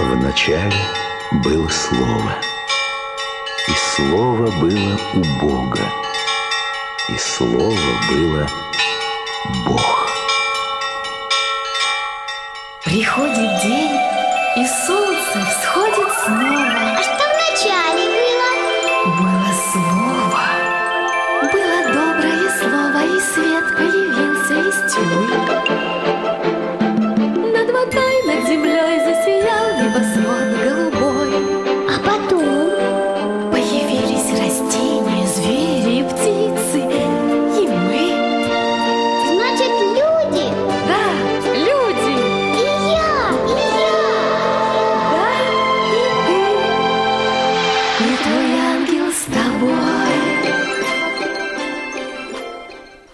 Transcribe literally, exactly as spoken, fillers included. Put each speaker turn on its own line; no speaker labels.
Вначале было Слово, и Слово было у Бога, и Слово было Бог.
Приходит день, и солнце всходит снова.
А что вначале было?
Было Слово, было доброе слово, и свет появился из тьмы.